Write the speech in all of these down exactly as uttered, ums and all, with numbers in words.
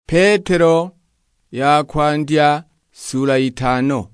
Petero yakwandya sura itano.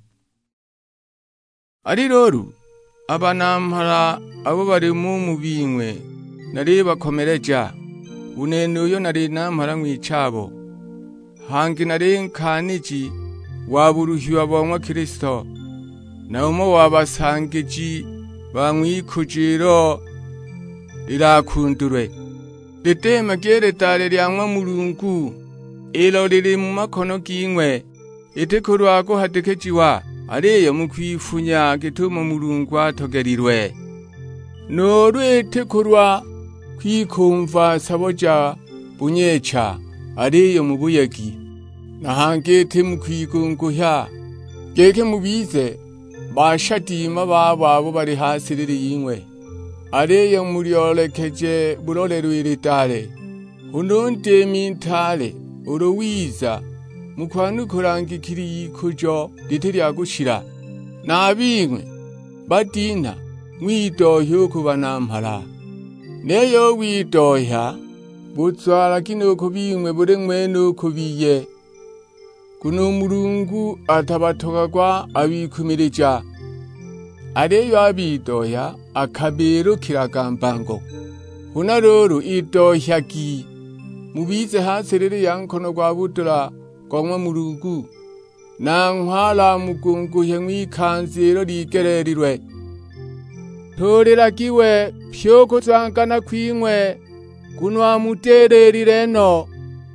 Ari roru abanampara abo bari mu mubingwe nari bakomereja unene uyo nari nampara mw'icabo hangi nari nkaniji waburuhiwa bomwa Kristo na umo wabasangiji bamwikujiro rirakundurwe ritema geretare ryamwa Mulungu ilo riri mu makono g'inkwe itekurwako hatekejiwa ariyo mu kwifunya gituma Mulungu atogerirwe noru itekurwa kwikumva saboja bunyeca ariyo mu buyegi nahangete mu kwigunguhya geke mubize bashadima bababo bari hasi riri yinkwe ariyo muryolekeje burorero iritare unonde mintale uruwiza mukwanu kuranga ikiri kujo riterya gushira nabimwe badina mwidohyo kubanampara neyo widohya butswara kino kubimwe bure mwene kubiye kuno Mulungu atabatogagwa abikumirija areyo abidohya akabero kiragambango hunaroro idohyaki mubize hasi rero yankono gwa budura gwa Mulungu nankwala mugunguye mwikanziro rigererirwe toreragiwe pyo kuzangana kwinkwe kunwa mutererireno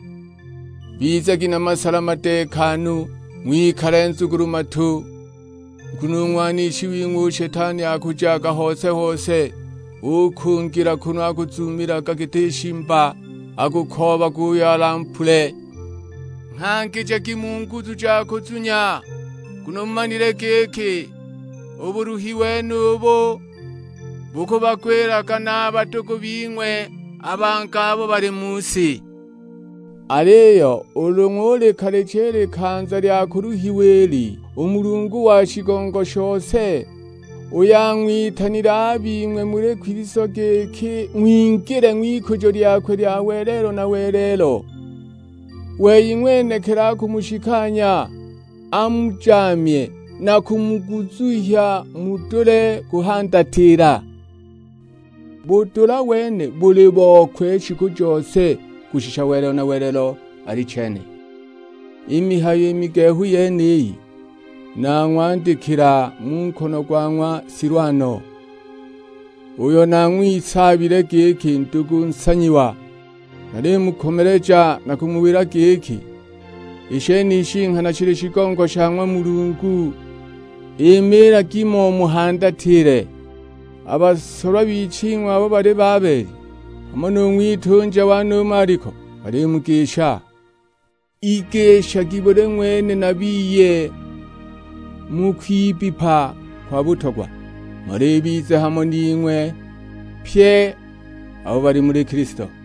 bize gina masala matekanu mwikarenzugurumatu kunumwanishi w'inkwe shetani akujaga hose hose ukungira kuno akuzumira gagiteshimba akukoba kuyalampule nkangije kimungu tuja kuzunya kunomanire keke uburuhiwe nubo buko bakweraga n'abatuku b'inkwe abangabo bari musi areyo urungure karecere kanza ryakuruhiweri umurungu wa shigongo shose uyankwitanira bimwe mure kwirisogeke mwingire mwikujo ryakwe ryawerero na werero weyinkwenekera kumushikanya amujamye na kumuguzuhya mudure guhandatira budura wene buri bokwe shiku jose gushisha werero na werero ari cene imihayo imigehu yeneyi nankwandikira munkono gwankwa Silwano uyo nankwisabire giki ndugu nsanyiwa nari mukomereja na kumubira giki isheni ishinka na chiri shigongo shankwa Mulungu imira gimo muhandatire abasora bicinkwa abo bari baberi amono mwitunje wano mariko bari mugisha igesha gibore mwene nabiye mukwibipa kwa butogwa muri bize hamwe n'inkwe pye abo bari muri Kristo